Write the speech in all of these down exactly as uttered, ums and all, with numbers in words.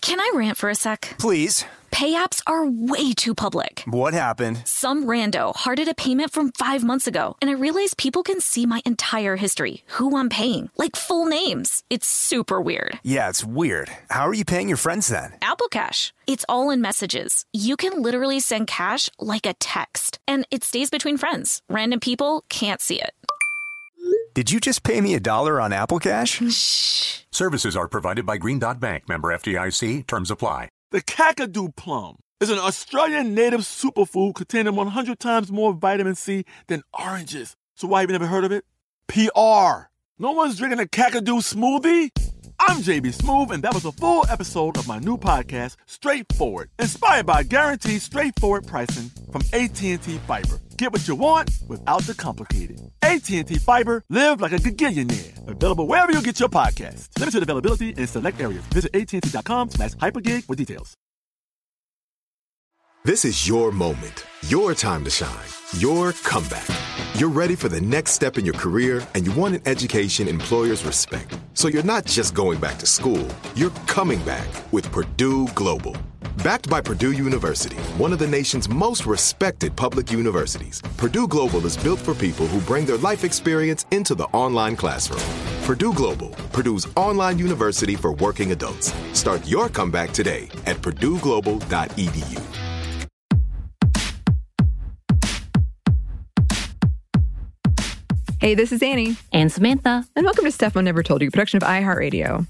Can I rant for a sec? Please. Pay apps are way too public. What happened? Some rando hearted a payment from five months ago, and I realized people can see my entire history, who I'm paying, like full names. It's super weird. Yeah, it's weird. How are you paying your friends then? Apple Cash. It's all in messages. You can literally send cash like a text, and it stays between friends. Random people can't see it. Did you just pay me a dollar on Apple Cash? Shh. Services are provided by Green Dot Bank. Member F D I C. Terms apply. The Kakadu plum is an Australian native superfood containing one hundred times more vitamin C than oranges. So why have you never heard of it? P R. No one's drinking a Kakadu smoothie? I'm J B Smoove, and that was a full episode of my new podcast, Straightforward, inspired by guaranteed straightforward pricing from A T and T Fiber. Get what you want without the complicated. A T and T Fiber, live like a gigillionaire. Available wherever you get your podcasts. Limited availability in select areas. Visit AT&T.com slash hypergig for details. This is your moment, your time to shine, your comeback. You're ready for the next step in your career, and you want an education employers respect. So you're not just going back to school, you're coming back with Purdue Global. Backed by Purdue University, one of the nation's most respected public universities, Purdue Global is built for people who bring their life experience into the online classroom. Purdue Global, Purdue's online university for working adults. Start your comeback today at purdue global dot e d u. Hey, this is Annie. And Samantha. And welcome to Stuff Mom Never Told You, production of iHeartRadio.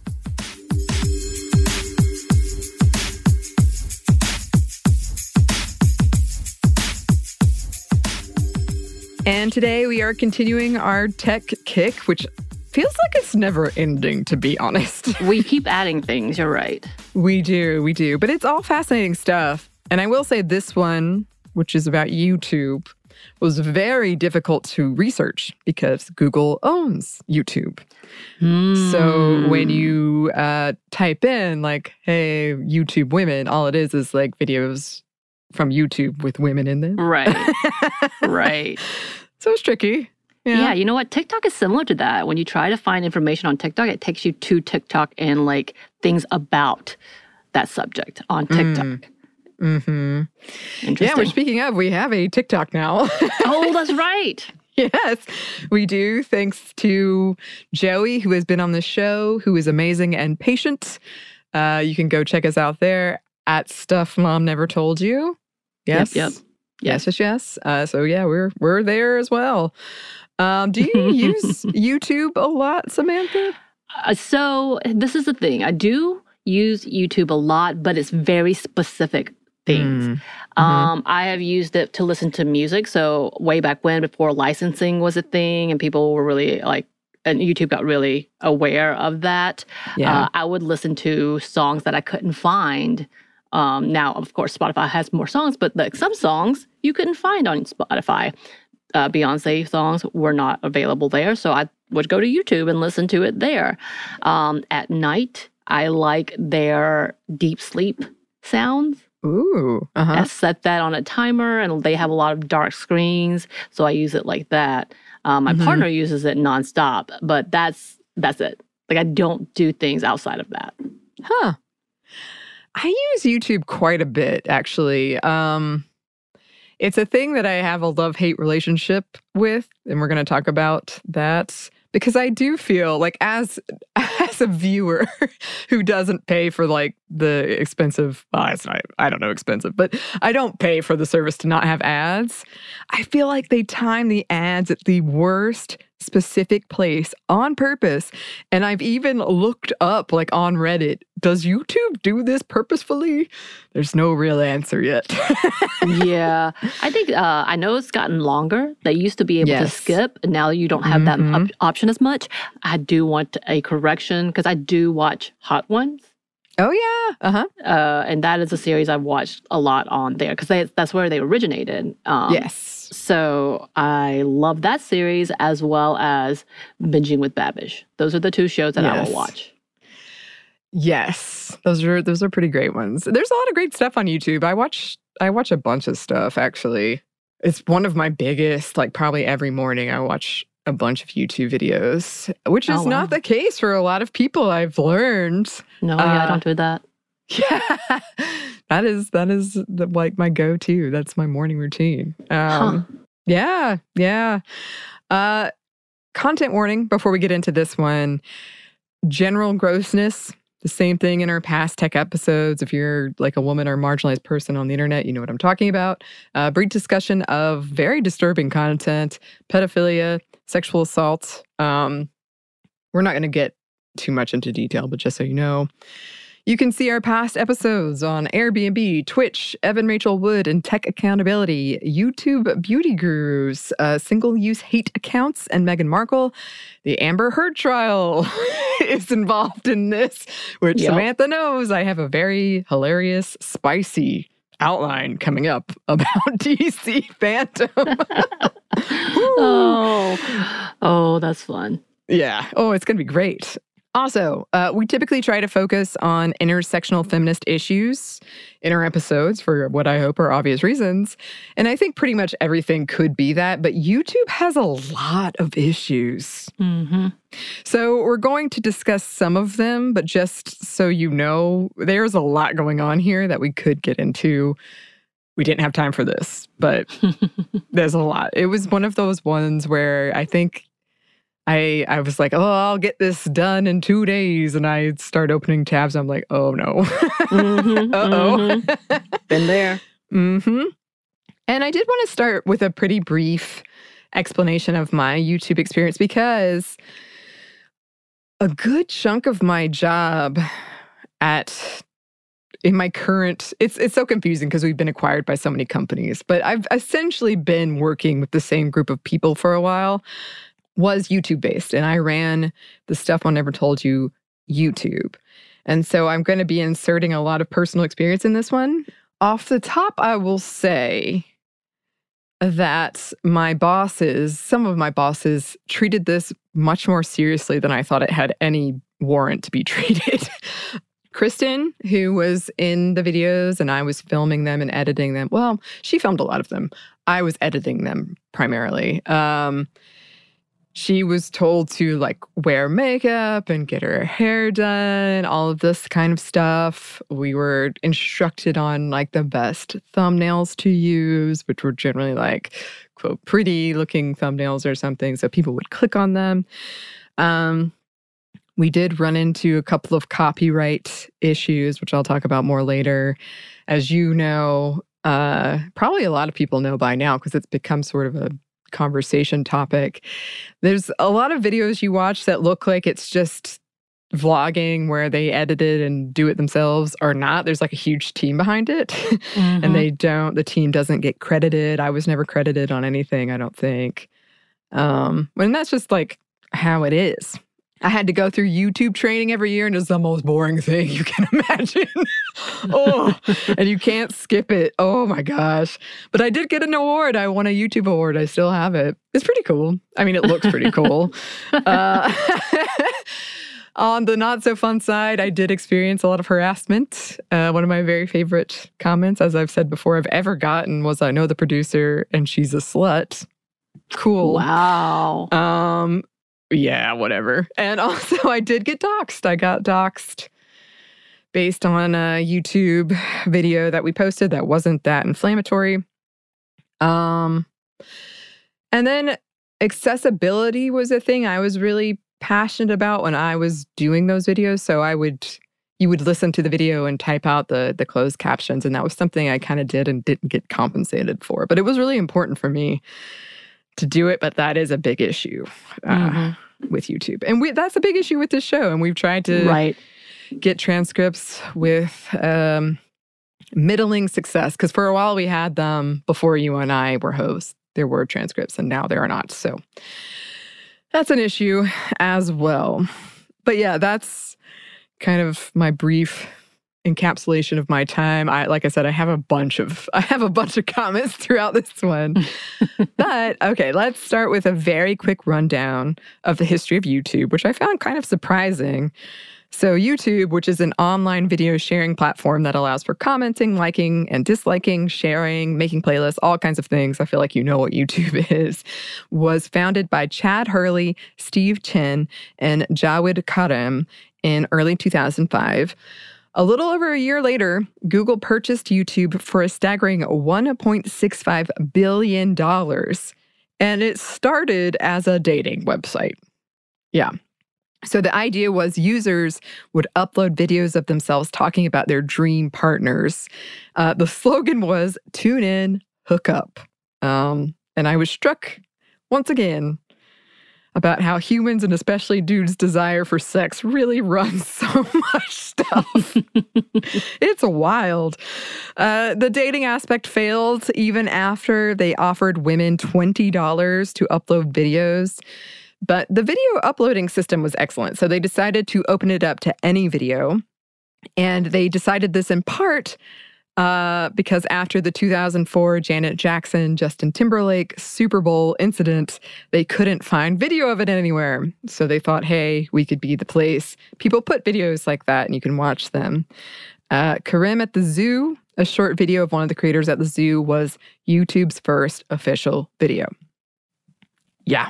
And today we are continuing our tech kick, which feels like it's never ending, to be honest. We keep adding things, you're right. We do, we do. But it's all fascinating stuff. And I will say this one, which is about YouTube, was very difficult to research because Google owns YouTube. Mm. So when you uh, type in like, hey, YouTube women, all it is is like videos from YouTube with women in them. Right. Right. So it's tricky. Yeah. yeah, you know what? TikTok is similar to that. When you try to find information on TikTok, it takes you to TikTok and like things about that subject on TikTok. Mm. Mm-hmm. Yeah, we're speaking of, we have a TikTok now. Oh, that's right. Yes, we do. Thanks to Joey, who has been on the show, who is amazing and patient. Uh, you can go check us out there at Stuff Mom Never Told You. Yes. Yep. Yep. Yes. Yes. Yes. Uh, so yeah, we're we're there as well. Um, do you use YouTube a lot, Samantha? Uh, so this is the thing. I do use YouTube a lot, but it's very specific things. Mm-hmm. Um, I have used it to listen to music. So way back when, before licensing was a thing and people were really like, and YouTube got really aware of that, yeah. uh, I would listen to songs that I couldn't find. Um, now, of course, Spotify has more songs, but like some songs you couldn't find on Spotify. Uh, Beyonce songs were not available there, so I would go to YouTube and listen to it there. Um, at night, I like their deep sleep sounds. Ooh. Uh-huh. I set that on a timer, and they have a lot of dark screens, so I use it like that. Um, my mm-hmm. partner uses it nonstop, but that's that's it. Like, I don't do things outside of that. Huh. I use YouTube quite a bit, actually. Um, it's a thing that I have a love-hate relationship with, and we're going to talk about that. Because I do feel like as as a viewer who doesn't pay for like the expensive, well, it's not, I don't know expensive, but I don't pay for the service to not have ads. I feel like they time the ads at the worst specific place on purpose. And I've even looked up like on Reddit, does YouTube do this purposefully? There's no real answer yet. Yeah. I think, uh, I know it's gotten longer. They used to be able yes. to skip, and now you don't have mm-hmm. that op- option as much. I do want a correction because I do watch Hot Ones. Oh, yeah. Uh-huh. Uh, and that is a series I've watched a lot on there because that's where they originated. Um, yes. So I love that series as well as Binging with Babish. Those are the two shows that yes. I will watch. Yes. Those are those are pretty great ones. There's a lot of great stuff on YouTube. I watch I watch a bunch of stuff, actually. It's one of my biggest, like probably every morning I watch a bunch of YouTube videos, which is oh, wow. not the case for a lot of people, I've learned. No, uh, yeah, I don't do that. Yeah, that is that is the, like my go-to. That's my morning routine. Um, huh. Yeah, yeah. Uh, content warning before we get into this one. General grossness. The same thing in our past tech episodes. If you're like a woman or marginalized person on the internet, you know what I'm talking about. Uh, brief discussion of very disturbing content, pedophilia, sexual assault. Um, we're not going to get too much into detail, but just so you know, you can see our past episodes on Airbnb, Twitch, Evan Rachel Wood, and Tech Accountability, YouTube Beauty Gurus, uh, single-use hate accounts, and Meghan Markle. The Amber Heard trial is involved in this, which yep. Samantha knows. I have a very hilarious, spicy outline coming up about D C Phantom. oh, oh, that's fun. Yeah. Oh, it's going to be great. Also, uh, we typically try to focus on intersectional feminist issues in our episodes for what I hope are obvious reasons. And I think pretty much everything could be that, but YouTube has a lot of issues. Mm-hmm. So we're going to discuss some of them, but just so you know, there's a lot going on here that we could get into. We didn't have time for this, but there's a lot. It was one of those ones where I think I I was like, oh, I'll get this done in two days. And I start opening tabs. I'm like, oh, no. mm-hmm, Uh-oh. Mm-hmm. Been there. Mm-hmm. And I did want to start with a pretty brief explanation of my YouTube experience because a good chunk of my job at in my current, it's it's so confusing because we've been acquired by so many companies, but I've essentially been working with the same group of people for a while. Was YouTube-based, and I ran the Stuff Mom Never Told You YouTube. And so I'm going to be inserting a lot of personal experience in this one. Off the top, I will say that my bosses, some of my bosses, treated this much more seriously than I thought it had any warrant to be treated. Kristen, who was in the videos and I was filming them and editing them. Well, she filmed a lot of them. I was editing them primarily. Um... She was told to like wear makeup and get her hair done, all of this kind of stuff. We were instructed on like the best thumbnails to use, which were generally like, quote, pretty looking thumbnails or something. So people would click on them. Um, we did run into a couple of copyright issues, which I'll talk about more later. As you know, uh, probably a lot of people know by now because it's become sort of a conversation topic. There's a lot of videos you watch that look like it's just vlogging where they edit it and do it themselves or not. There's like a huge team behind it. Mm-hmm. And they don't, the team doesn't get credited. I was never credited on anything, I don't think. Um, and that's just like how it is. I had to go through YouTube training every year, and it's the most boring thing you can imagine. oh, and you can't skip it. Oh my gosh. But I did get an award. I won a YouTube award. I still have it. It's pretty cool. I mean, it looks pretty cool. uh, on the not so fun side, I did experience a lot of harassment. Uh, one of my very favorite comments, as I've said before, I've ever gotten was, I know the producer and she's a slut. Cool. Wow. Um, Yeah, whatever. And also, I did get doxxed. I got doxxed based on a YouTube video that we posted that wasn't that inflammatory. Um, and then accessibility was a thing I was really passionate about when I was doing those videos. So I would, you would listen to the video and type out the the closed captions, and that was something I kind of did and didn't get compensated for. But it was really important for me to do it, but that is a big issue uh, mm-hmm. with YouTube. And we, that's a big issue with this show. And we've tried to right. get transcripts with um, middling success. Because for a while we had them before you and I were hosts. There were transcripts, and now there are not. So that's an issue as well. But yeah, that's kind of my brief encapsulation of my time. I, like I said, I have a bunch of I have a bunch of comments throughout this one. But okay, let's start with a very quick rundown of the history of YouTube, which I found kind of surprising. So YouTube, which is an online video sharing platform that allows for commenting, liking, and disliking, sharing, making playlists, all kinds of things. I feel like you know what YouTube is, was founded by Chad Hurley, Steve Chen, and Jawed Karim in early two thousand five. A little over a year later, Google purchased YouTube for a staggering one point six five billion dollars, and it started as a dating website. Yeah. So the idea was users would upload videos of themselves talking about their dream partners. Uh, the slogan was, tune in, hook up. Um, and I was struck once again about how humans, and especially dudes' desire for sex, really runs so much stuff. It's wild. Uh, the dating aspect failed even after they offered women twenty dollars to upload videos. But the video uploading system was excellent, so they decided to open it up to any video. And they decided this in part uh, because after the two thousand four Janet Jackson, Justin Timberlake Super Bowl incident, they couldn't find video of it anywhere. So they thought, hey, we could be the place. People put videos like that and you can watch them. Uh, Karim at the Zoo, a short video of one of the creators at the zoo, was YouTube's first official video. Yeah.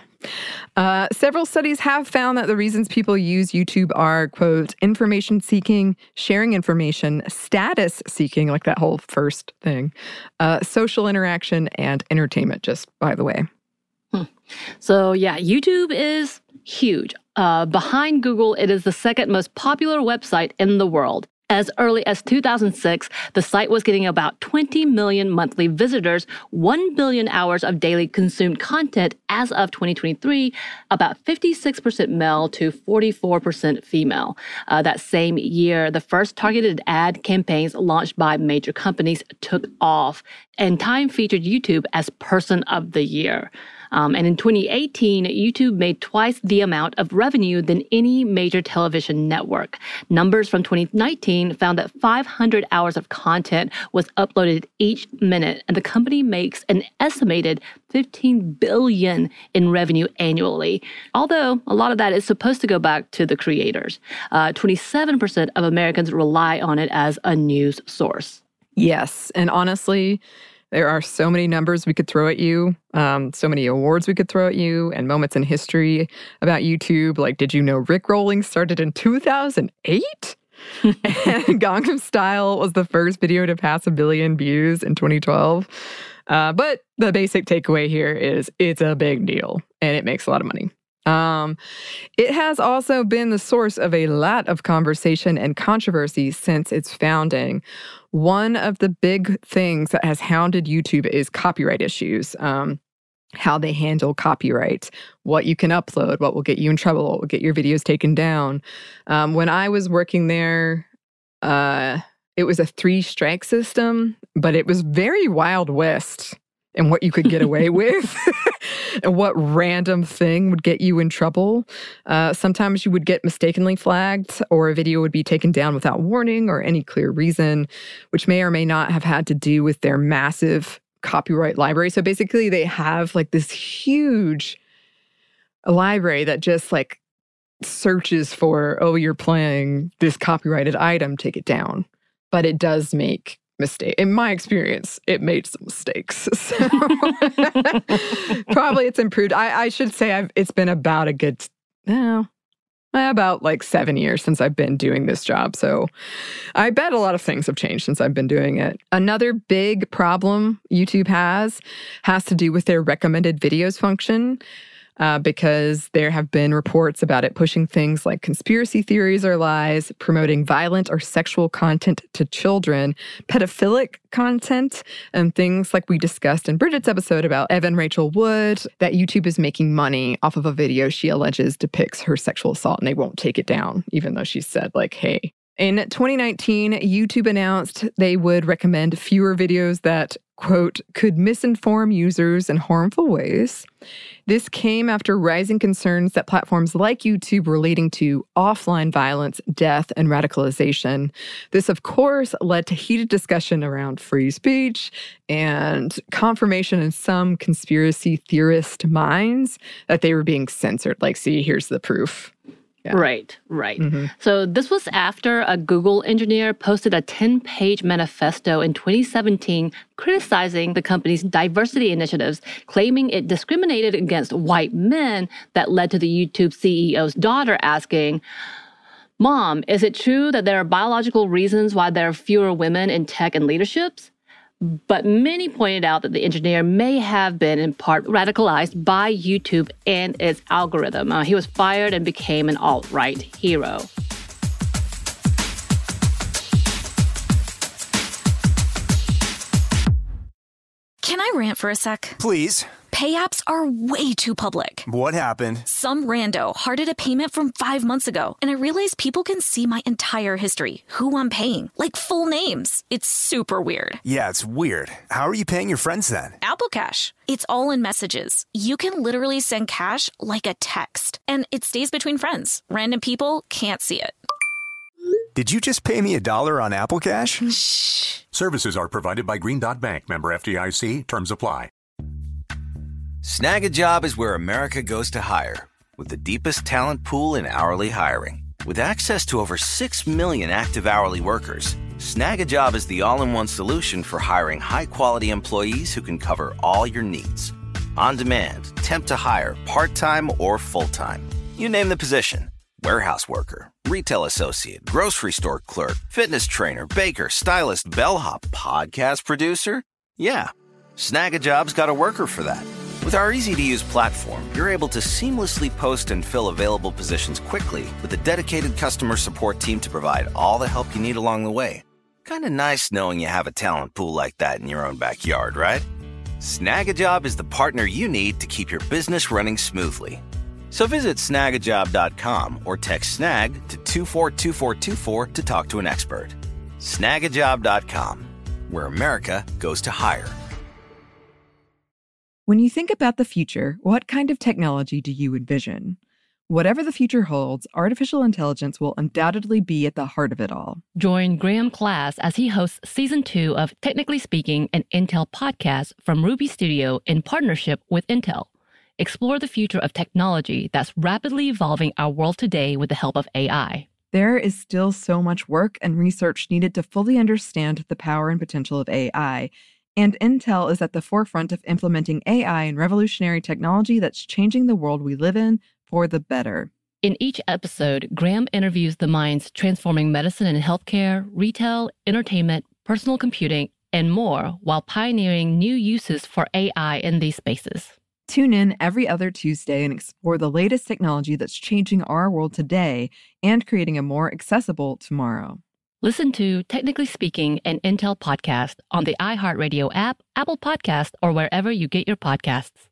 Uh, several studies have found that the reasons people use YouTube are, quote, information seeking, sharing information, status seeking, like that whole first thing, uh, social interaction, and entertainment, just by the way. Hmm. So, yeah, YouTube is huge. Uh, behind Google, it is the second most popular website in the world. As early as two thousand six, the site was getting about twenty million monthly visitors, one billion hours of daily consumed content. As of twenty twenty-three, about fifty-six percent male to forty-four percent female. Uh, that same year, the first targeted ad campaigns launched by major companies took off, and Time featured YouTube as Person of the Year. Um, and in twenty eighteen, YouTube made twice the amount of revenue than any major television network. Numbers from twenty nineteen found that five hundred hours of content was uploaded each minute, and the company makes an estimated fifteen billion dollars in revenue annually. Although a lot of that is supposed to go back to the creators. Uh, twenty-seven percent of Americans rely on it as a news source. Yes, and honestly, there are so many numbers we could throw at you, um, so many awards we could throw at you, and moments in history about YouTube. Like, did you know Rickrolling started in two thousand eight? And Gangnam Style was the first video to pass a billion views in twenty twelve. Uh, but the basic takeaway here is it's a big deal, and it makes a lot of money. Um, it has also been the source of a lot of conversation and controversy since its founding. One of the big things that has hounded YouTube is copyright issues, um, how they handle copyright, what you can upload, what will get you in trouble, what will get your videos taken down. Um, when I was working there, uh, it was a three-strike system, but it was very Wild West and what you could get away with and what random thing would get you in trouble. Uh, sometimes you would get mistakenly flagged, or a video would be taken down without warning or any clear reason, which may or may not have had to do with their massive copyright library. So basically they have like this huge library that just like searches for, oh, you're playing this copyrighted item, take it down. But it does make mistake. In my experience, it made some mistakes. So probably it's improved. I, I should say I've, it's been about a good, no, about like seven years since I've been doing this job. So I bet a lot of things have changed since I've been doing it. Another big problem YouTube has has to do with their recommended videos function. Uh, because there have been reports about it pushing things like conspiracy theories or lies, promoting violent or sexual content to children, pedophilic content, and things like we discussed in Bridget's episode about Evan Rachel Wood, that YouTube is making money off of a video she alleges depicts her sexual assault, and they won't take it down, even though she said, like, hey. In twenty nineteen, YouTube announced they would recommend fewer videos that, quote, could misinform users in harmful ways. This came after rising concerns that platforms like YouTube were leading to offline violence, death, and radicalization. This, of course, led to heated discussion around free speech and confirmation in some conspiracy theorist minds that they were being censored. Like, see, here's the proof. Yeah. Right, right. Mm-hmm. So this was after a Google engineer posted a ten-page manifesto in twenty seventeen criticizing the company's diversity initiatives, claiming it discriminated against white men, that led to the YouTube C E O's daughter asking, Mom, is it true that there are biological reasons why there are fewer women in tech and leaderships? But many pointed out that the engineer may have been in part radicalized by YouTube and its algorithm. Uh, he was fired and became an alt-right hero. Can I rant for a sec? Please. Pay apps are way too public. What happened? Some rando hearted a payment from five months ago, and I realized people can see my entire history, who I'm paying, like full names. It's super weird. Yeah, it's weird. How are you paying your friends then? Apple Cash. It's all in messages. You can literally send cash like a text, and it stays between friends. Random people can't see it. Did you just pay me a dollar on Apple Cash? Shh. Services are provided by Green Dot Bank, member F D I C. Terms apply. Snag a Job is where America goes to hire, with the deepest talent pool in hourly hiring. With access to over six million active hourly workers, Snag a Job is the all-in-one solution for hiring high-quality employees who can cover all your needs. On demand, temp to hire, part-time or full-time. You name the position. Warehouse worker, retail associate, grocery store clerk, fitness trainer, baker, stylist, bellhop, podcast producer. Yeah, Snag a Job's got a worker for that. With our easy-to-use platform, you're able to seamlessly post and fill available positions quickly with a dedicated customer support team to provide all the help you need along the way. Kind of nice knowing you have a talent pool like that in your own backyard, right? Snag a Job is the partner you need to keep your business running smoothly. So visit snag a job dot com or text snag to two four two four two four to talk to an expert. snag a job dot com, where America goes to hire. When you think about the future, what kind of technology do you envision? Whatever the future holds, artificial intelligence will undoubtedly be at the heart of it all. Join Graham Class as he hosts Season two of Technically Speaking, an Intel podcast from Ruby Studio in partnership with Intel. Explore the future of technology that's rapidly evolving our world today with the help of A I. There is still so much work and research needed to fully understand the power and potential of A I, and Intel is at the forefront of implementing A I and revolutionary technology that's changing the world we live in for the better. In each episode, Graham interviews the minds transforming medicine and healthcare, retail, entertainment, personal computing, and more, while pioneering new uses for A I in these spaces. Tune in every other Tuesday and explore the latest technology that's changing our world today and creating a more accessible tomorrow. Listen to Technically Speaking, an Intel podcast on the iHeartRadio app, Apple Podcast, or wherever you get your podcasts.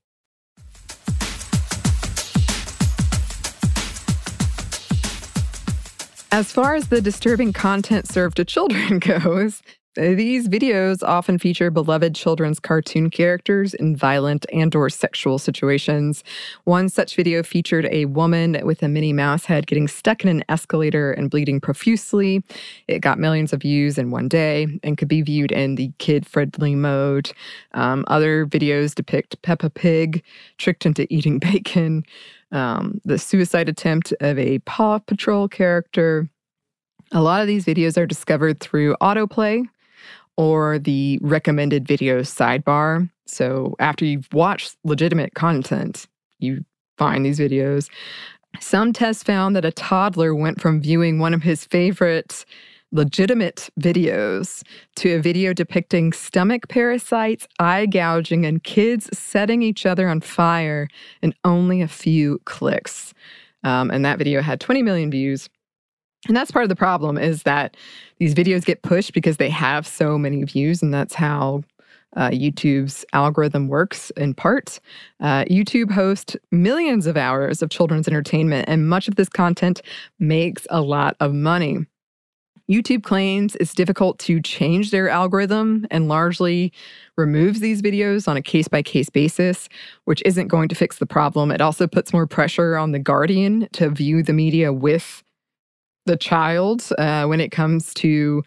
As far as the disturbing content served to children goes, these videos often feature beloved children's cartoon characters in violent and or sexual situations. One such video featured a woman with a Minnie Mouse head getting stuck in an escalator and bleeding profusely. It got millions of views in one day and could be viewed in the kid-friendly mode. Um, other videos depict Peppa Pig tricked into eating bacon, um, the suicide attempt of a Paw Patrol character. A lot of these videos are discovered through autoplay or the recommended videos sidebar. So after you've watched legitimate content, you find these videos. Some tests found that a toddler went from viewing one of his favorite legitimate videos to a video depicting stomach parasites, eye gouging, and kids setting each other on fire in only a few clicks. Um, and that video had twenty million views. And that's part of the problem, is that these videos get pushed because they have so many views, and that's how uh, YouTube's algorithm works in part. Uh, YouTube hosts millions of hours of children's entertainment, and much of this content makes a lot of money. YouTube claims it's difficult to change their algorithm and largely removes these videos on a case-by-case basis, which isn't going to fix the problem. It also puts more pressure on the guardian to view the media with the child uh, when it comes to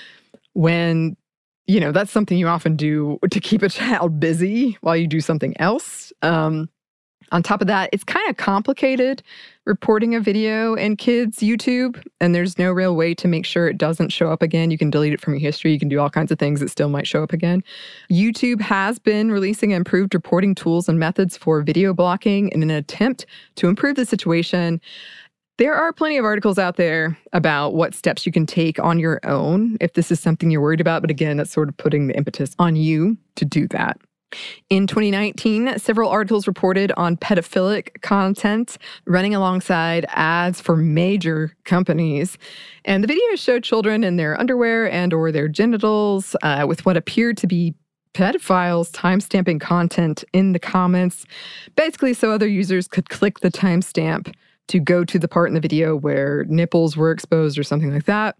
when, you know, that's something you often do to keep a child busy while you do something else. Um, on top of that, it's kind of complicated reporting a video in kids' YouTube, and there's no real way to make sure it doesn't show up again. You can delete it from your history. You can do all kinds of things that still might show up again. YouTube has been releasing improved reporting tools and methods for video blocking in an attempt to improve the situation. There are plenty of articles out there about what steps you can take on your own if this is something you're worried about. But again, that's sort of putting the impetus on you to do that. In twenty nineteen, several articles reported on pedophilic content running alongside ads for major companies. And the videos showed children in their underwear and or their genitals uh, with what appeared to be pedophiles timestamping content in the comments, basically so other users could click the timestamp to go to the part in the video where nipples were exposed or something like that,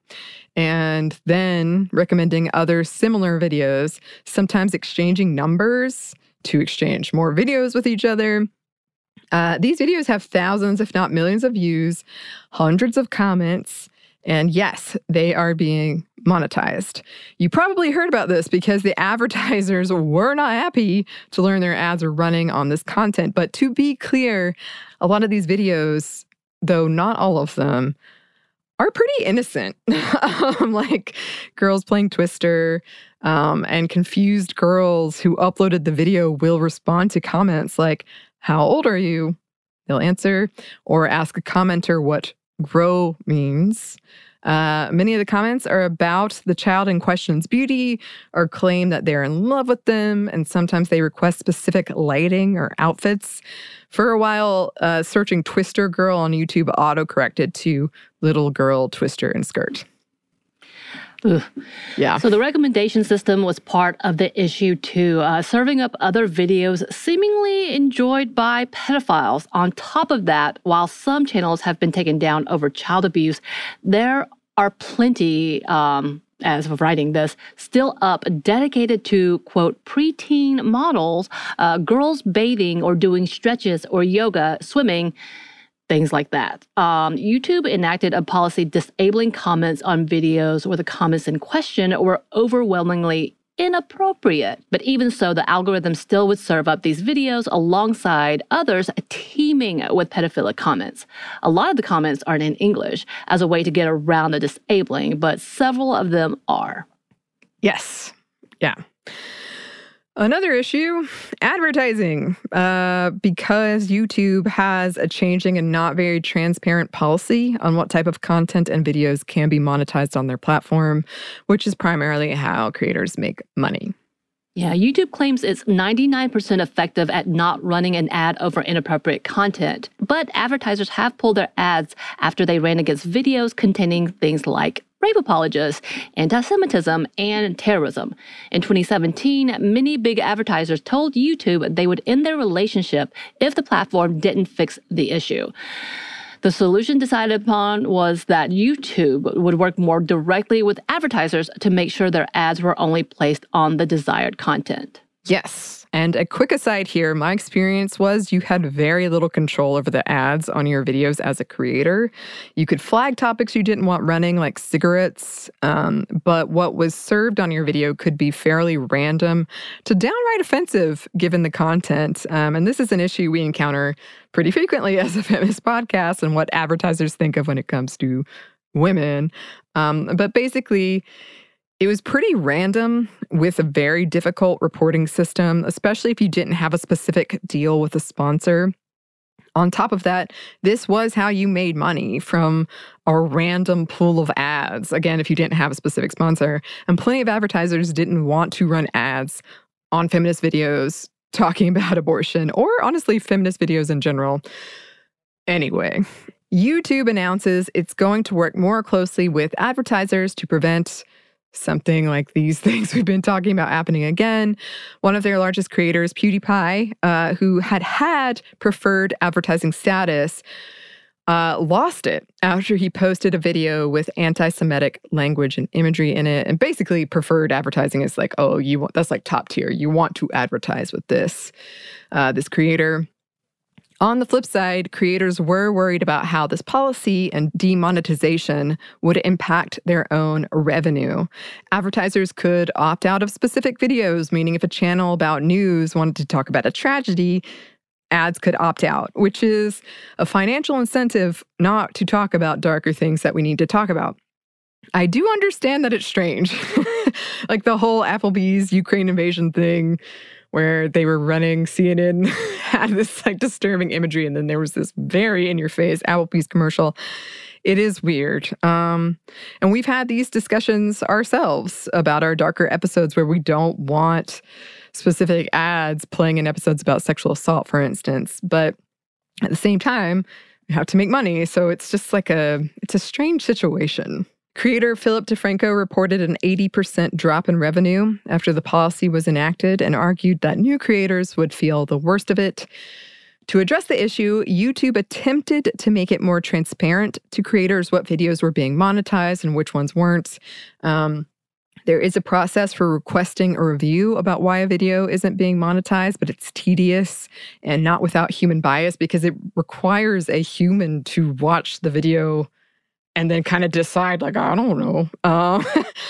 and then recommending other similar videos, sometimes exchanging numbers to exchange more videos with each other. Uh, these videos have thousands, if not millions of views, hundreds of comments, and yes, they are being monetized. You probably heard about this because the advertisers were not happy to learn their ads are running on this content. But to be clear, a lot of these videos, though not all of them, are pretty innocent. um, like girls playing Twister um, and confused girls who uploaded the video will respond to comments like, "How old are you?" They'll answer, or ask a commenter what grow means. Uh, many of the comments are about the child in question's beauty or claim that they're in love with them, and sometimes they request specific lighting or outfits. For a while, uh, searching Twister Girl on YouTube auto-corrected to little girl Twister and skirt. Ugh. Yeah. So the recommendation system was part of the issue too, uh, serving up other videos seemingly enjoyed by pedophiles. On top of that, while some channels have been taken down over child abuse, there are plenty, um, as of writing this, still up dedicated to, quote, preteen models, uh, girls bathing or doing stretches or yoga, swimming, things like that. Um, YouTube enacted a policy disabling comments on videos where the comments in question were overwhelmingly inappropriate. But even so, the algorithm still would serve up these videos alongside others teeming with pedophilic comments. A lot of the comments aren't in English as a way to get around the disabling, but several of them are. Yes. Yeah. Another issue, advertising, uh, because YouTube has a changing and not very transparent policy on what type of content and videos can be monetized on their platform, which is primarily how creators make money. Yeah, YouTube claims it's ninety-nine percent effective at not running an ad over inappropriate content, but advertisers have pulled their ads after they ran against videos containing things like rape apologists, anti-Semitism, and terrorism. In twenty seventeen, many big advertisers told YouTube they would end their relationship if the platform didn't fix the issue. The solution decided upon was that YouTube would work more directly with advertisers to make sure their ads were only placed on the desired content. Yes. And a quick aside here, my experience was you had very little control over the ads on your videos as a creator. You could flag topics you didn't want running, like cigarettes, um, but what was served on your video could be fairly random to downright offensive given the content. Um, and this is an issue we encounter pretty frequently as a feminist podcast and what advertisers think of when it comes to women. Um, but basically, it was pretty random with a very difficult reporting system, especially if you didn't have a specific deal with a sponsor. On top of that, this was how you made money from a random pool of ads. Again, if you didn't have a specific sponsor. And plenty of advertisers didn't want to run ads on feminist videos talking about abortion or honestly feminist videos in general. Anyway, YouTube announces it's going to work more closely with advertisers to prevent something like these things we've been talking about happening again. One of their largest creators, PewDiePie, uh, who had had preferred advertising status, uh, lost it after he posted a video with anti-Semitic language and imagery in it. And basically, preferred advertising is like, oh, you want that's like top tier. You want to advertise with this, uh, this creator. On the flip side, creators were worried about how this policy and demonetization would impact their own revenue. Advertisers could opt out of specific videos, meaning if a channel about news wanted to talk about a tragedy, ads could opt out, which is a financial incentive not to talk about darker things that we need to talk about. I do understand that it's strange. Like the whole Applebee's Ukraine invasion thing, where they were running C N N had this like disturbing imagery, and then there was this very in-your-face Applebee's commercial. It is weird. Um, and we've had these discussions ourselves about our darker episodes where we don't want specific ads playing in episodes about sexual assault, for instance. But at the same time, we have to make money. So it's just like a, it's a strange situation. Creator Philip DeFranco reported an eighty percent drop in revenue after the policy was enacted and argued that new creators would feel the worst of it. To address the issue, YouTube attempted to make it more transparent to creators what videos were being monetized and which ones weren't. Um, there is a process for requesting a review about why a video isn't being monetized, but it's tedious and not without human bias because it requires a human to watch the video and then kind of decide, like, I don't know. Um,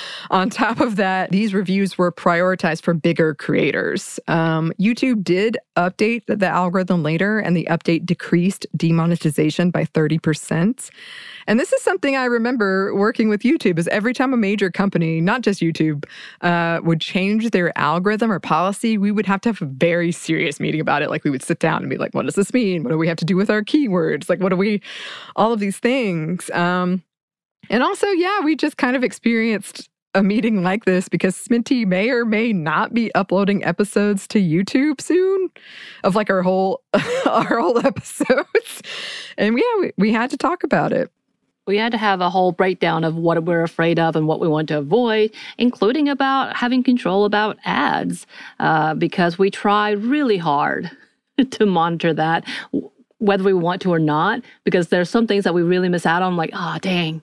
on top of that, these reviews were prioritized for bigger creators. Um, YouTube did update the algorithm later, and the update decreased demonetization by thirty percent. And this is something I remember working with YouTube, is every time a major company, not just YouTube, uh, would change their algorithm or policy, we would have to have a very serious meeting about it. Like, we would sit down and be like, what does this mean? What do we have to do with our keywords? Like, what do we, all of these things. Um, And also, yeah, we just kind of experienced a meeting like this because Sminty may or may not be uploading episodes to YouTube soon of like our whole our whole episodes. And yeah, we, we had to talk about it. We had to have a whole breakdown of what we're afraid of and what we want to avoid, including about having control about ads, uh, because we try really hard to monitor that, whether we want to or not, because there's some things that we really miss out on, like, oh, dang.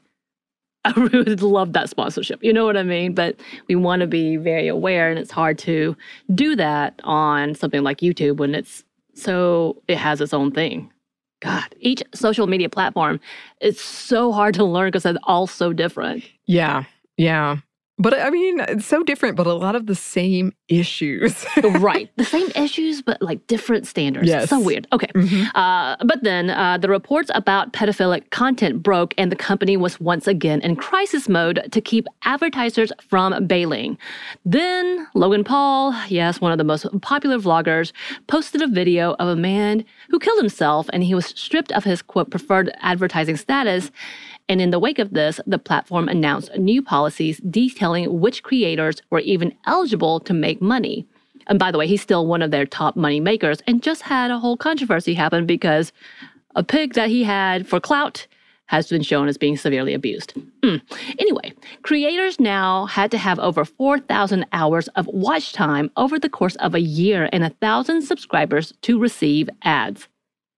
I really love that sponsorship. You know what I mean? But we want to be very aware, and it's hard to do that on something like YouTube when it's so, it has its own thing. God, each social media platform is so hard to learn because they're all so different. Yeah, yeah. But I mean, it's so different, but a lot of the same issues. Right. The same issues, but like different standards. Yes. So weird. Okay. Mm-hmm. Uh, but then uh, the reports about pedophilic content broke, and the company was once again in crisis mode to keep advertisers from bailing. Then Logan Paul, yes, one of the most popular vloggers, posted a video of a man who killed himself, and he was stripped of his, quote, preferred advertising status. And in the wake of this, the platform announced new policies detailing which creators were even eligible to make money. And by the way, he's still one of their top money makers, and just had a whole controversy happen because a pig that he had for clout has been shown as being severely abused. Mm. Anyway, creators now had to have over four thousand hours of watch time over the course of a year and one thousand subscribers to receive ads.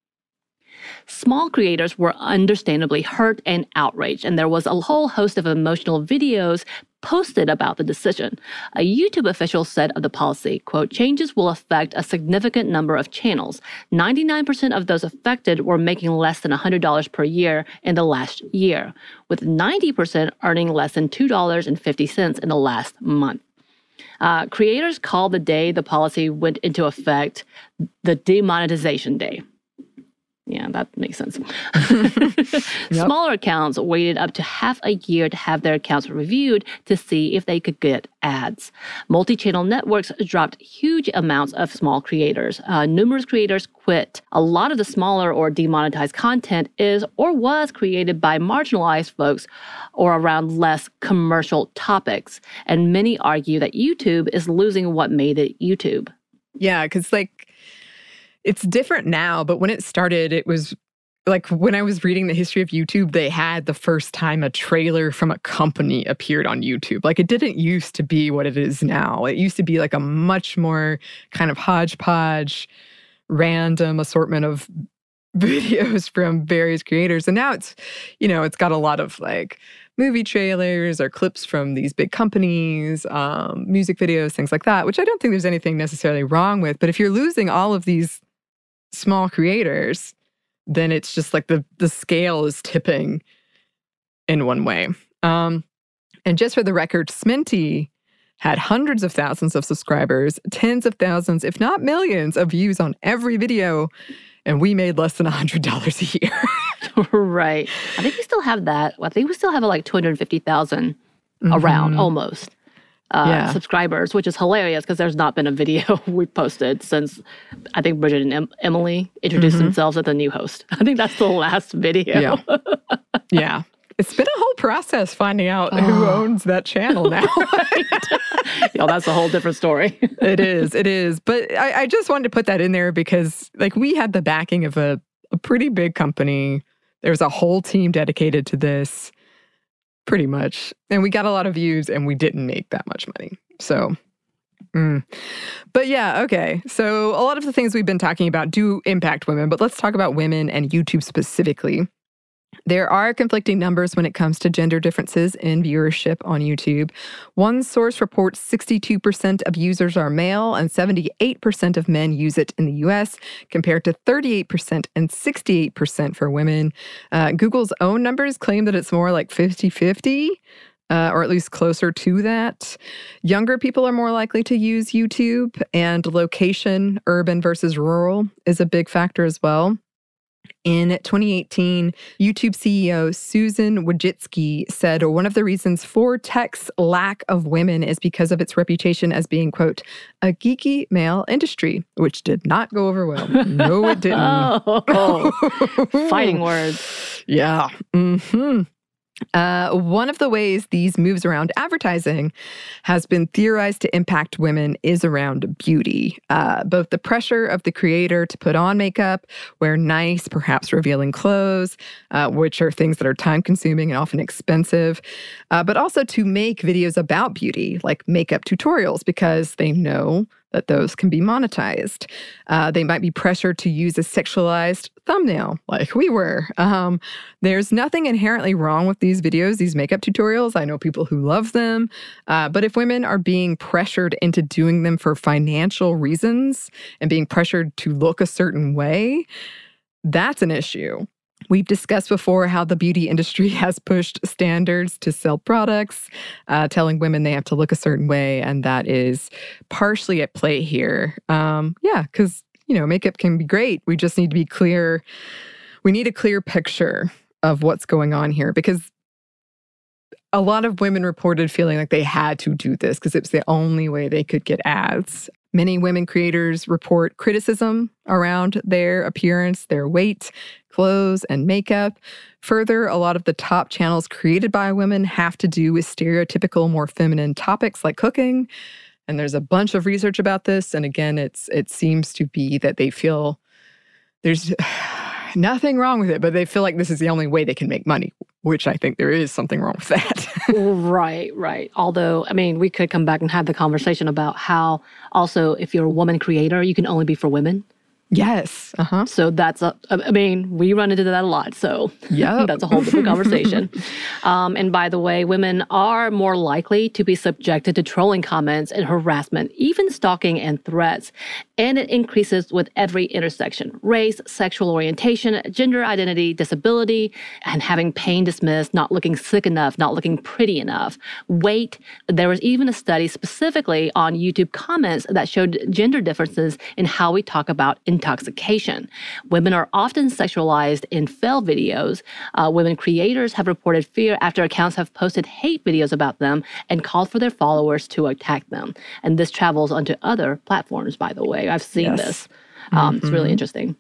Small creators were understandably hurt and outraged, and there was a whole host of emotional videos posted about the decision. A YouTube official said of the policy, quote, changes will affect a significant number of channels. ninety-nine percent of those affected were making less than one hundred dollars per year in the last year, with ninety percent earning less than two dollars and fifty cents in the last month. Uh, creators called the day the policy went into effect the demonetization day. Yeah, that makes sense. Yep. Smaller accounts waited up to half a year to have their accounts reviewed to see if they could get ads. Multi-channel networks dropped huge amounts of small creators. Uh, numerous creators quit. A lot of the smaller or demonetized content is or was created by marginalized folks or around less commercial topics. And many argue that YouTube is losing what made it YouTube. Yeah, because like, it's different now, but when it started, it was like when I was reading the history of YouTube, they had the first time a trailer from a company appeared on YouTube. Like, it didn't used to be what it is now. It used to be like a much more kind of hodgepodge, random assortment of videos from various creators. And now it's, you know, it's got a lot of like movie trailers or clips from these big companies, um, music videos, things like that, which I don't think there's anything necessarily wrong with. But if you're losing all of these small creators, then it's just like the the scale is tipping in one way. Um, and just for the record, Sminty had hundreds of thousands of subscribers, tens of thousands, if not millions, of views on every video, and we made less than one hundred dollars a year. Right. I think we still have that. I think we still have like two hundred fifty thousand mm-hmm. around, almost. uh, Yeah. subscribers, which is hilarious because there's not been a video we've posted since I think Bridget and em- Emily introduced Mhm. themselves as the new host. I think that's the last video. Yeah. Yeah. It's been a whole process finding out who Oh. owns that channel now. Yo, that's a whole different story. It is. It is. But I, I just wanted to put that in there because, like, we had the backing of a, a pretty big company. There's a whole team dedicated to this, pretty much. And we got a lot of views and we didn't make that much money. So, mm. But yeah, okay. So a lot of the things we've been talking about do impact women, but let's talk about women and YouTube specifically. There are conflicting numbers when it comes to gender differences in viewership on YouTube. One source reports sixty-two percent of users are male and seventy-eight percent of men use it in the U S, compared to thirty-eight percent and sixty-eight percent for women. Uh, Google's own numbers claim that it's more like fifty-fifty, uh, or at least closer to that. Younger people are more likely to use YouTube, and location, urban versus rural, is a big factor as well. In twenty eighteen, YouTube C E O Susan Wojcicki said one of the reasons for tech's lack of women is because of its reputation as being, quote, a geeky male industry, which did not go over well. No, it didn't. Oh, fighting words. Yeah. Mm-hmm. Uh, one of the ways these moves around advertising has been theorized to impact women is around beauty. Uh, both the pressure of the creator to put on makeup, wear nice, perhaps revealing clothes, uh, which are things that are time-consuming and often expensive, uh, but also to make videos about beauty, like makeup tutorials, because they know that those can be monetized. Uh, they might be pressured to use a sexualized thumbnail, like we were. Um, there's nothing inherently wrong with these videos, these makeup tutorials. I know people who love them. Uh, but if women are being pressured into doing them for financial reasons and being pressured to look a certain way, that's an issue. We've discussed before how the beauty industry has pushed standards to sell products, uh, telling women they have to look a certain way, and that is partially at play here. Um, yeah, because, you know, makeup can be great. We just need to be clear. We need a clear picture of what's going on here, because a lot of women reported feeling like they had to do this because it was the only way they could get ads. Many women creators report criticism around their appearance, their weight, clothes, and makeup. Further, a lot of the top channels created by women have to do with stereotypical, more feminine topics like cooking. And there's a bunch of research about this. And again, it's it seems to be that they feel there's nothing wrong with it, but they feel like this is the only way they can make money, which I think there is something wrong with that. Right, right. Although, I mean, we could come back and have the conversation about how also if you're a woman creator, you can only be for women. Yes. Uh-huh. So that's, a, I mean, we run into that a lot. So Yep. that's a whole different conversation. Um, and by the way, women are more likely to be subjected to trolling comments and harassment, even stalking and threats. And it increases with every intersection: race, sexual orientation, gender identity, disability, and having pain dismissed, not looking sick enough, not looking pretty enough, weight. There was even a study specifically on YouTube comments that showed gender differences in how we talk about intoxication. Women are often sexualized in fail videos. Uh, women creators have reported fear after accounts have posted hate videos about them and called for their followers to attack them. And this travels onto other platforms, by the way. I've seen Yes. this. Um, mm-hmm. It's really interesting.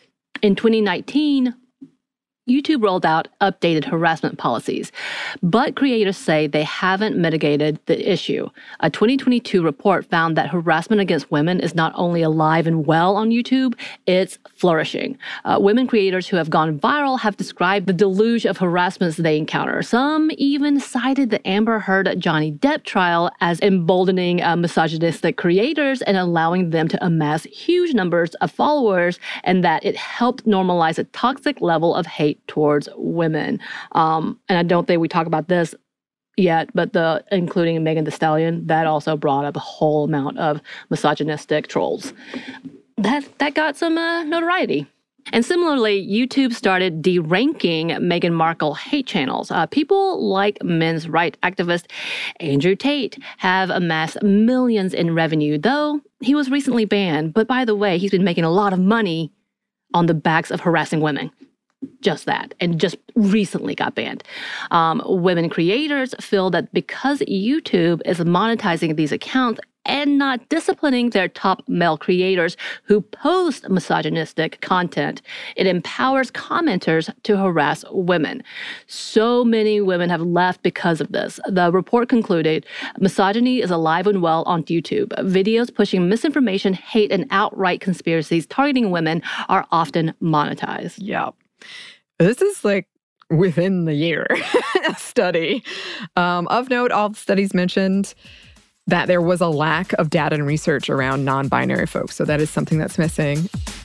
In twenty nineteen, YouTube rolled out updated harassment policies, but creators say they haven't mitigated the issue. A twenty twenty-two report found that harassment against women is not only alive and well on YouTube, it's flourishing. Uh, women creators who have gone viral have described the deluge of harassments they encounter. Some even cited the Amber Heard Johnny Depp trial as emboldening uh, misogynistic creators and allowing them to amass huge numbers of followers, and that it helped normalize a toxic level of hate towards women. Um, and I don't think we talk about this yet, but the including Megan Thee Stallion, that also brought up a whole amount of misogynistic trolls. That that got some uh, notoriety. And similarly, YouTube started deranking Meghan Markle hate channels. Uh, people like men's rights activist Andrew Tate have amassed millions in revenue, though he was recently banned. But by the way, he's been making a lot of money on the backs of harassing women. just that and just recently got banned. Um, women creators feel that because YouTube is monetizing these accounts and not disciplining their top male creators who post misogynistic content, it empowers commenters to harass women. So many women have left because of this. The report concluded, misogyny is alive and well on YouTube. Videos pushing misinformation, hate, and outright conspiracies targeting women are often monetized. Yeah. This is like within the year study. Um, of note, all the studies mentioned that there was a lack of data and research around non-binary folks. So that is something that's missing.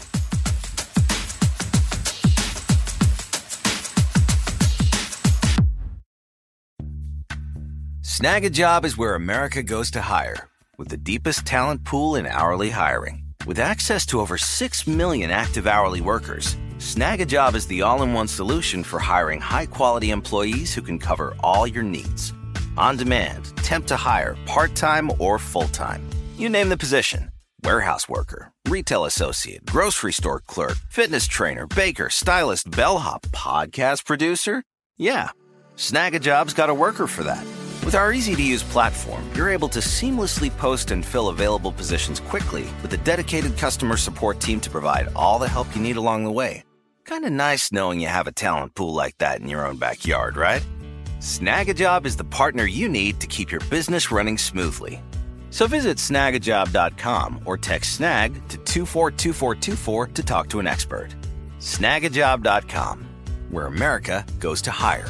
Snag a Job is where America goes to hire, with the deepest talent pool in hourly hiring. With access to over six million active hourly workers, Snag a Job is the all-in-one solution for hiring high-quality employees who can cover all your needs. On demand, temp to hire, part-time or full-time. You name the position. Warehouse worker, retail associate, grocery store clerk, fitness trainer, baker, stylist, bellhop, podcast producer. Yeah, Snag a Job's got a worker for that. With our easy-to-use platform, you're able to seamlessly post and fill available positions quickly with a dedicated customer support team to provide all the help you need along the way. Kind of nice knowing you have a talent pool like that in your own backyard, right? Snag a Job is the partner you need to keep your business running smoothly. So visit snag a job dot com or text snag to two four two four two four to talk to an expert. snag a job dot com, where America goes to hire.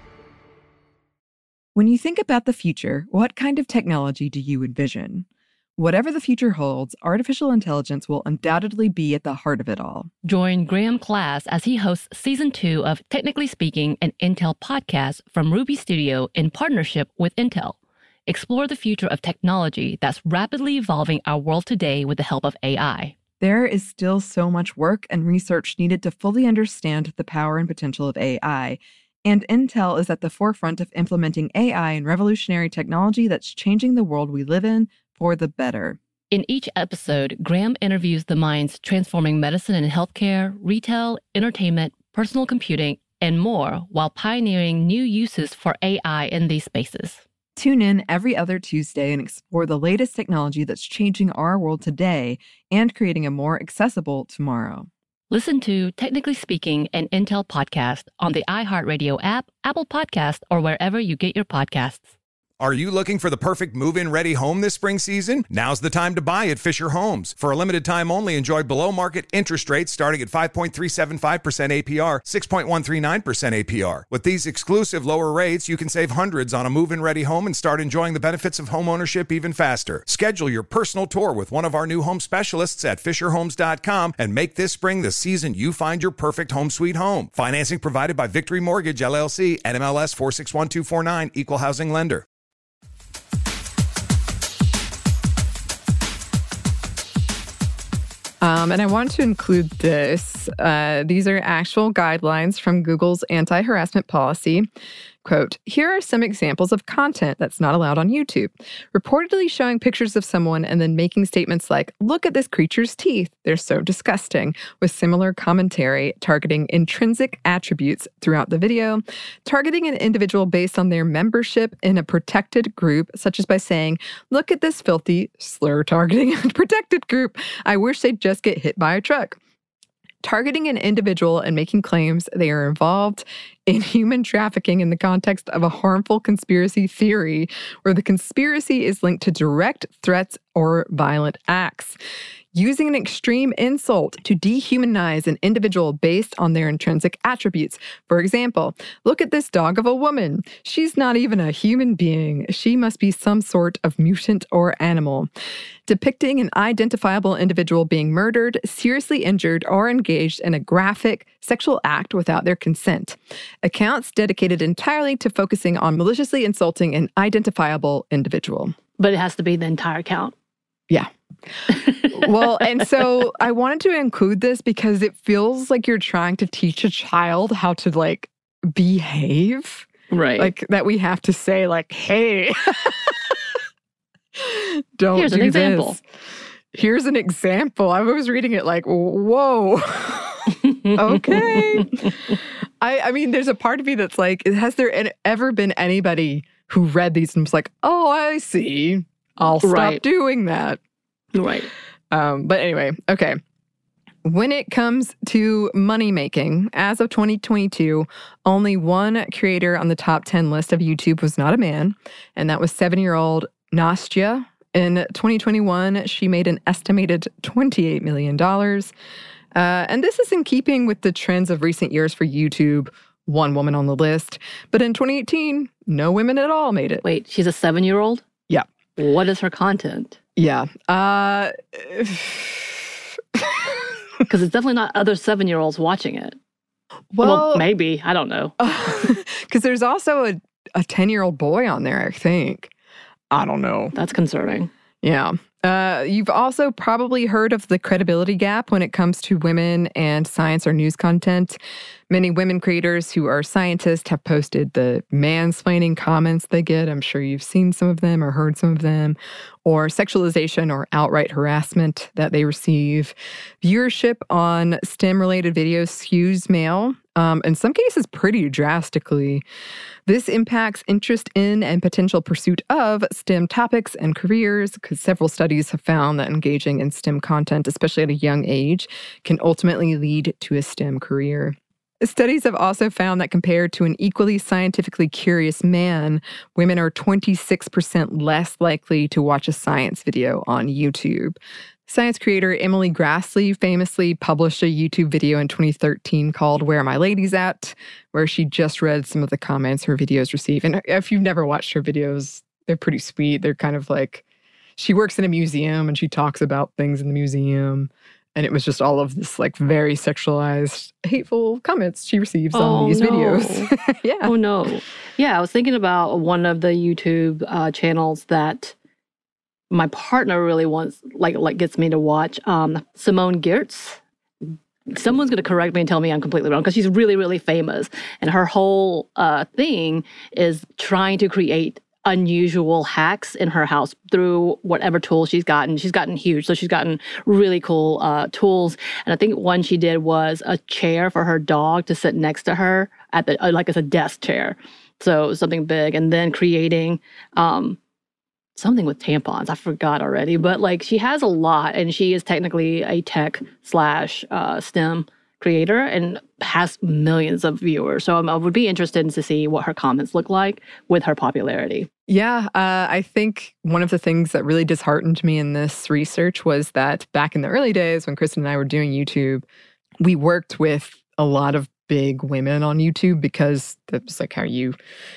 When you think about the future, what kind of technology do you envision? Whatever the future holds, artificial intelligence will undoubtedly be at the heart of it all. Join Graham Class as he hosts Season two of Technically Speaking, an Intel podcast from Ruby Studio in partnership with Intel. Explore the future of technology that's rapidly evolving our world today with the help of A I. There is still so much work and research needed to fully understand the power and potential of A I, and Intel is at the forefront of implementing A I and revolutionary technology that's changing the world we live in for the better. In each episode, Graham interviews the minds transforming medicine and healthcare, retail, entertainment, personal computing, and more, while pioneering new uses for A I in these spaces. Tune in every other Tuesday and explore the latest technology that's changing our world today and creating a more accessible tomorrow. Listen to Technically Speaking, an Intel podcast on the iHeartRadio app, Apple Podcast, or wherever you get your podcasts. Are you looking for the perfect move-in ready home this spring season? Now's the time to buy at Fisher Homes. For a limited time only, enjoy below-market interest rates starting at five point three seven five percent A P R, six point one three nine percent A P R. With these exclusive lower rates, you can save hundreds on a move-in ready home and start enjoying the benefits of home ownership even faster. Schedule your personal tour with one of our new home specialists at fisher homes dot com and make this spring the season you find your perfect home sweet home. Financing provided by Victory Mortgage, L L C, N M L S four six one two four nine, Equal Housing Lender. Um, and I want to include this. Uh, these are actual guidelines from Google's anti-harassment policy. Quote, here are some examples of content that's not allowed on YouTube. Reportedly showing pictures of someone and then making statements like, look at this creature's teeth, they're so disgusting, with similar commentary targeting intrinsic attributes throughout the video, targeting an individual based on their membership in a protected group, such as by saying, look at this filthy slur targeting a protected group. I wish they'd just get hit by a truck. Targeting an individual and making claims they are involved in human trafficking in the context of a harmful conspiracy theory where the conspiracy is linked to direct threats or violent acts. Using an extreme insult to dehumanize an individual based on their intrinsic attributes. For example, look at this dog of a woman. She's not even a human being. She must be some sort of mutant or animal. Depicting an identifiable individual being murdered, seriously injured, or engaged in a graphic sexual act without their consent. Accounts dedicated entirely to focusing on maliciously insulting an identifiable individual. But it has to be the entire account. Yeah. Well, and so I wanted to include this because it feels like you're trying to teach a child how to, like, behave. Right. Like, that we have to say, like, hey, don't Here's do an example. this. Here's an example. I was reading it like, whoa. Okay. I, I mean, there's a part of me that's like, has there ever been anybody who read these and was like, oh, I see. I'll stop Right. doing that. Right. Um, but anyway, okay. When it comes to money making, as of twenty twenty-two, only one creator on the top ten list of YouTube was not a man, and that was seven-year-old Nastya. In twenty twenty-one, she made an estimated twenty-eight million dollars. Uh, and this is in keeping with the trends of recent years for YouTube, one woman on the list. But in twenty eighteen, no women at all made it. Wait, she's a seven-year-old? Yeah. What is her content? Yeah. Uh, Because it's definitely not other seven-year-olds watching it. well, Well, maybe. I don't know. because there's also a, a ten-year-old boy on there, I think. I don't know. That's concerning. Yeah. Uh, you've also probably heard of the credibility gap when it comes to women and science or news content. Many women creators who are scientists have posted the mansplaining comments they get. I'm sure you've seen some of them or heard some of them. Or sexualization or outright harassment that they receive. Viewership on STEM-related videos skews male, um, in some cases pretty drastically. This impacts interest in and potential pursuit of STEM topics and careers, because several studies have found that engaging in STEM content, especially at a young age, can ultimately lead to a STEM career. Studies have also found that compared to an equally scientifically curious man, women are twenty-six percent less likely to watch a science video on YouTube. Science creator Emily Grassley famously published a YouTube video in twenty thirteen called Where Are My Ladies At?, where she just read some of the comments her videos receive. And if you've never watched her videos, they're pretty sweet. They're kind of like, she works in a museum and she talks about things in the museum. And it was just all of this like very sexualized, hateful comments she receives Oh, on these no. videos. Yeah. Oh, no. Yeah, I was thinking about one of the YouTube uh, channels that my partner really wants, like, like gets me to watch, um, Simone Giertz. Someone's going to correct me and tell me I'm completely wrong because she's really, really famous. And her whole uh, thing is trying to create unusual hacks in her house through whatever tools she's gotten. She's gotten huge. So she's gotten really cool uh, tools. And I think one she did was a chair for her dog to sit next to her at the, uh, like it's a desk chair. So something big. And then creating um, something with tampons. I forgot already. But like she has a lot, and she is technically a tech slash uh, STEM creator and has millions of viewers. So um, I would be interested to see what her comments look like with her popularity. Yeah, uh, I think one of the things that really disheartened me in this research was that back in the early days when Kristen and I were doing YouTube, we worked with a lot of big women on YouTube because that's like how you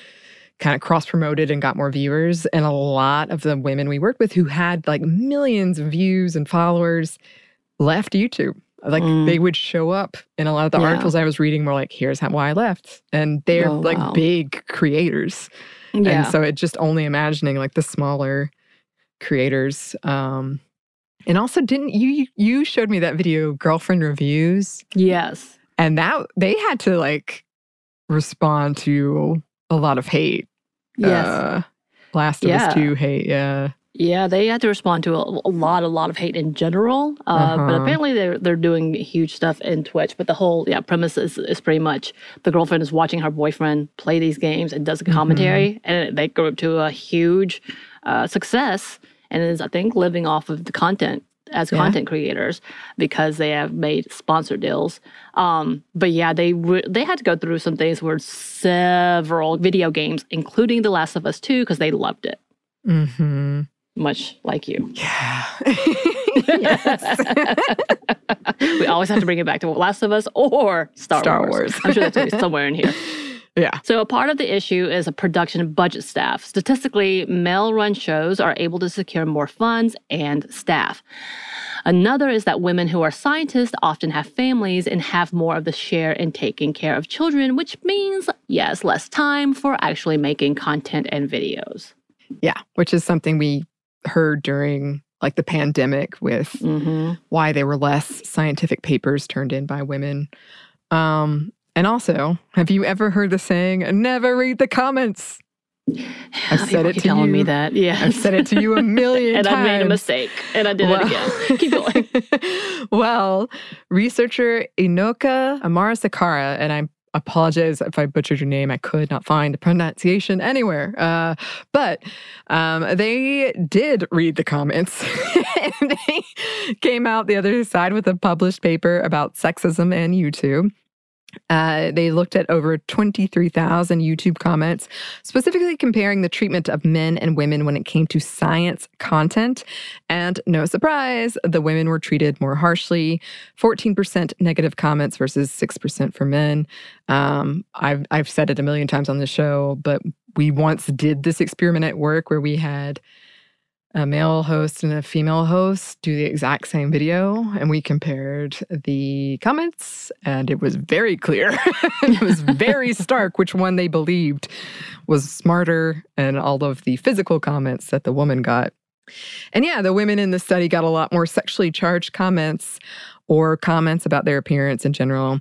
kind of cross-promoted and got more viewers. And a lot of the women we worked with who had like millions of views and followers left YouTube. Like Mm. they would show up in a lot of the Yeah. articles I was reading were like, here's how why I left. And they're Oh, like wow. big creators. Yeah. And so it just only imagining like the smaller creators. Um, and also didn't you, you showed me that video, Girlfriend Reviews, yes. and that they had to like respond to a lot of hate. Yes. Uh, Last of Yeah. Us two hate, yeah. Yeah, they had to respond to a, a lot, a lot of hate in general. Uh, But Uh-huh. apparently they're they're doing huge stuff in Twitch. But the whole yeah premise is, is pretty much the girlfriend is watching her boyfriend play these games and does a commentary, and they grew up to a huge uh, success, and is I think living off of the content as Yeah. content creators because they have made sponsor deals. Um, but yeah, they re- they had to go through some things where several video games, including The Last of Us two, because they loved it, Mm-hmm. much like you. Yeah. Yes. We always have to bring it back to Last of Us or Star, Star Wars. Wars. I'm sure that's somewhere in here. Yeah. So a part of the issue is a production budget staff. Statistically, male-run shows are able to secure more funds and staff. Another is that women who are scientists often have families and have more of the share in taking care of children, which means, yes, less time for actually making content and videos. Yeah, which is something we heard during like the pandemic with Mm-hmm. why there were less scientific papers turned in by women. Um, and also, have you ever heard the saying, never read the comments? I've said it to telling you. me that. Yeah, I've said it to you a million and times. I made a mistake, and I did well, it again. Keep going. Well, researcher Inoka Amarasakara, and I apologize if I butchered your name. I could not find the pronunciation anywhere. Uh, but um, they did read the comments. And they came out the other side with a published paper about sexism and YouTube. Uh, they looked at over twenty-three thousand YouTube comments, specifically comparing the treatment of men and women when it came to science content. And no surprise, the women were treated more harshly, fourteen percent negative comments versus six percent for men. Um, I've, I've said it a million times on the show, but we once did this experiment at work where we had a male host and a female host do the exact same video, and we compared the comments, and it was very clear. It was very stark which one they believed was smarter, and all of the physical comments that the woman got. And yeah, the women in the study got a lot more sexually charged comments or comments about their appearance in general.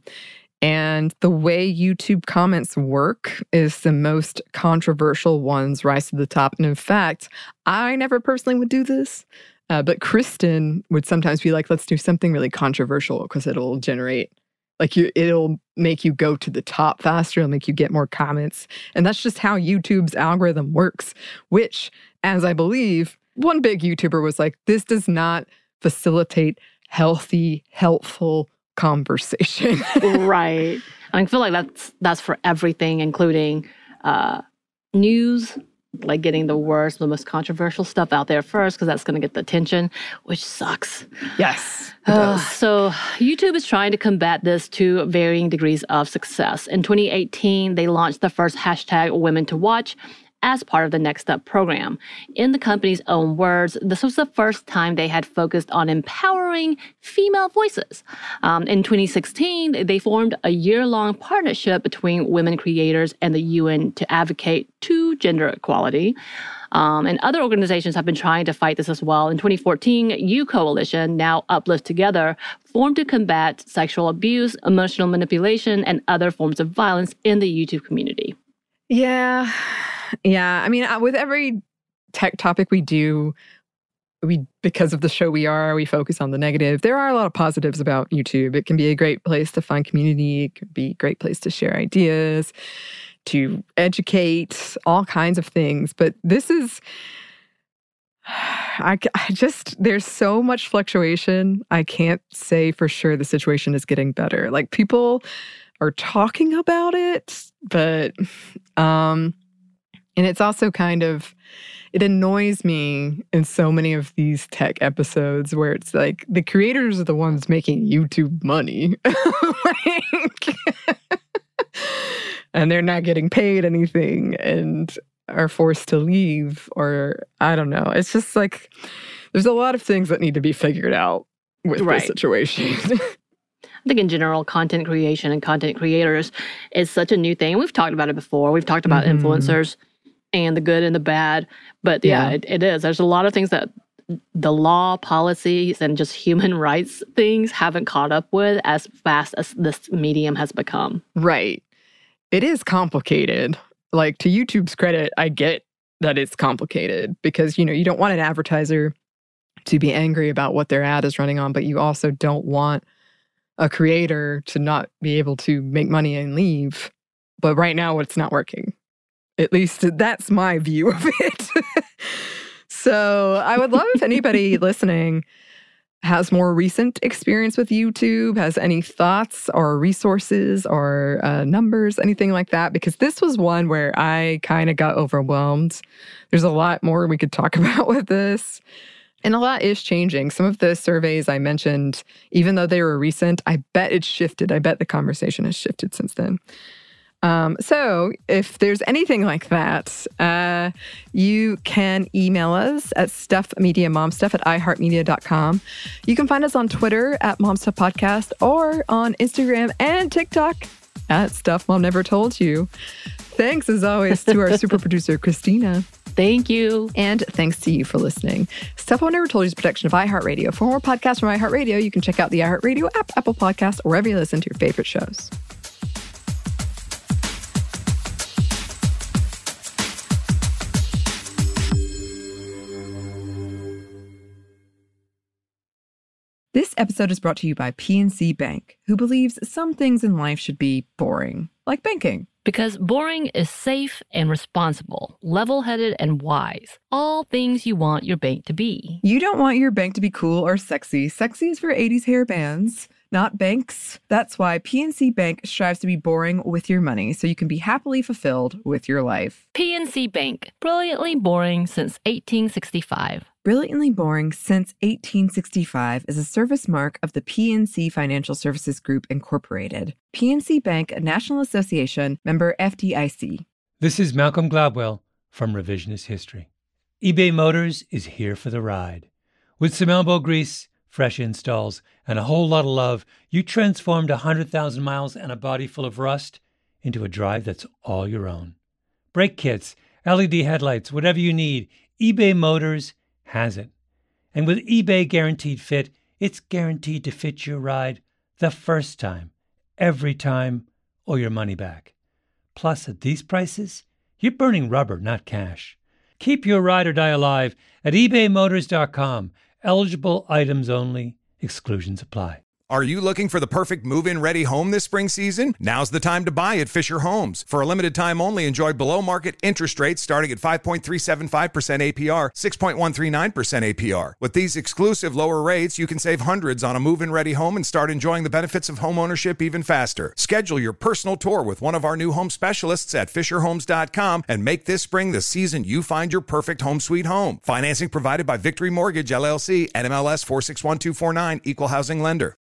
And the way YouTube comments work is the most controversial ones rise to the top. And in fact, I never personally would do this, uh, but Kristen would sometimes be like, let's do something really controversial because it'll generate, like you, it'll make you go to the top faster. It'll make you get more comments. And that's just how YouTube's algorithm works, which, as I believe, one big YouTuber was like, this does not facilitate healthy, helpful conversation. Right. I feel like that's that's for everything, including uh, news, like getting the worst, the most controversial stuff out there first, because that's going to get the attention, which sucks. Yes. Uh, so YouTube is trying to combat this to varying degrees of success. In twenty eighteen, they launched the first hashtag Women to Watch as part of the Next Step program. In the company's own words, this was the first time they had focused on empowering female voices. Um, in twenty sixteen, they formed a year-long partnership between women creators and the U N to advocate to gender equality. Um, and other organizations have been trying to fight this as well. In twenty fourteen, U Coalition, now Uplift Together, formed to combat sexual abuse, emotional manipulation, and other forms of violence in the YouTube community. Yeah. Yeah. I mean, with every tech topic we do, we because of the show we are, we focus on the negative. There are a lot of positives about YouTube. It can be a great place to find community. It can be a great place to share ideas, to educate, all kinds of things. But this is, I, I just, there's so much fluctuation. I can't say for sure the situation is getting better. Like, people are talking about it, but, um, and it's also kind of, it annoys me in so many of these tech episodes where it's like the creators are the ones making YouTube money. Like, and they're not getting paid anything and are forced to leave, or I don't know. It's just like, there's a lot of things that need to be figured out with right. this situation. I think in general, content creation and content creators is such a new thing. We've talked about it before. We've talked about mm-hmm. influencers and the good and the bad. But yeah, yeah. It, it is. There's a lot of things that the law, policies, and just human rights things haven't caught up with as fast as this medium has become. Right. It is complicated. Like, to YouTube's credit, I get that it's complicated because, you know, you don't want an advertiser to be angry about what their ad is running on, but you also don't want a creator to not be able to make money and leave. But right now, it's not working. At least that's my view of it. So I would love if anybody listening has more recent experience with YouTube, has any thoughts or resources or uh, numbers, anything like that, because this was one where I kind of got overwhelmed. There's a lot more we could talk about with this. And a lot is changing. Some of the surveys I mentioned, even though they were recent, I bet it's shifted. I bet the conversation has shifted since then. Um, so if there's anything like that, uh, you can email us at stuffmediamomstuff at iheartmedia dot com. You can find us on Twitter at momstuffpodcast or on Instagram and TikTok at Stuff Mom Never Told You. Thanks, as always, to our super producer, Christina. Thank you. And thanks to you for listening. Stuff Mom Never Told You is a production of iHeartRadio. For more podcasts from iHeartRadio, you can check out the iHeartRadio app, Apple Podcasts, or wherever you listen to your favorite shows. This episode is brought to you by P N C Bank, who believes some things in life should be boring, like banking. Because boring is safe and responsible, level-headed and wise. All things you want your bank to be. You don't want your bank to be cool or sexy. Sexy is for eighties hair bands, not banks. That's why P N C Bank strives to be boring with your money so you can be happily fulfilled with your life. P N C Bank, brilliantly boring since eighteen sixty-five. Brilliantly Boring Since eighteen sixty-five is a service mark of the P N C Financial Services Group, Incorporated. P N C Bank, a National Association, member F D I C. This is Malcolm Gladwell from Revisionist History. eBay Motors is here for the ride. With some elbow grease, fresh installs, and a whole lot of love, you transformed one hundred thousand miles and a body full of rust into a drive that's all your own. Brake kits, L E D headlights, whatever you need, eBay Motors has it. And with eBay Guaranteed Fit, it's guaranteed to fit your ride the first time, every time, or your money back. Plus, at these prices, you're burning rubber, not cash. Keep your ride or die alive at ebay motors dot com. Eligible items only. Exclusions apply. Are you looking for the perfect move-in ready home this spring season? Now's the time to buy at Fisher Homes. For a limited time only, enjoy below-market interest rates starting at five point three seven five percent A P R, six point one three nine percent A P R. With these exclusive lower rates, you can save hundreds on a move-in ready home and start enjoying the benefits of home ownership even faster. Schedule your personal tour with one of our new home specialists at fisher homes dot com and make this spring the season you find your perfect home sweet home. Financing provided by Victory Mortgage, L L C, N M L S four six one two four nine, Equal Housing Lender.